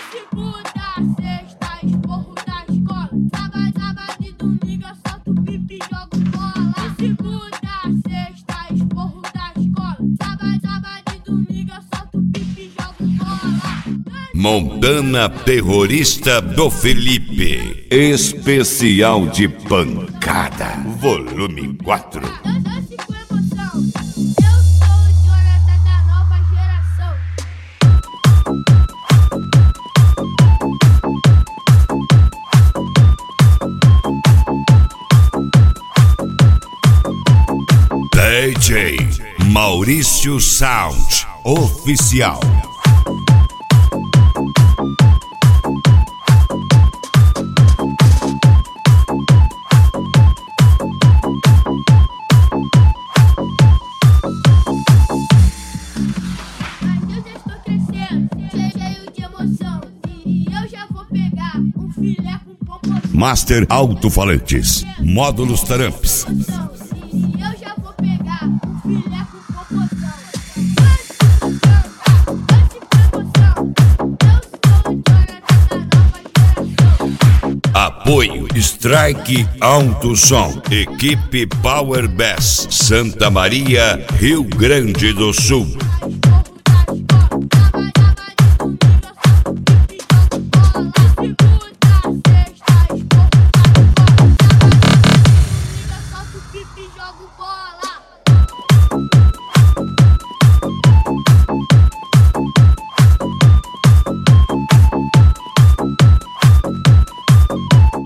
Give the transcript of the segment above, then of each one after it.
Segunda, sexta, esporro da escola. Sábado e domingo eu solto pipi e jogo bola. Segunda, sexta, esporro da escola. Sábado e domingo eu solto pipi e jogo bola. Montana Terrorista do Felipe. Especial de pancada. Volume 4. Dance com emoção. Eu sou o Jonathan da nova geração. DJ Maurício Sound Oficial. Master Alto-Falantes, Módulos Taramps. Eu já vou pegar um filé com popozão. Apoio Strike Alto Som. Equipe Power Bass, Santa Maria, Rio Grande do Sul.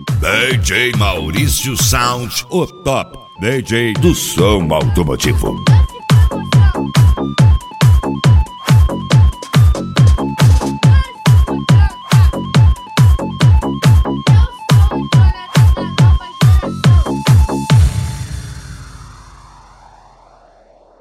DJ Maurício Sound, o top DJ do som automotivo.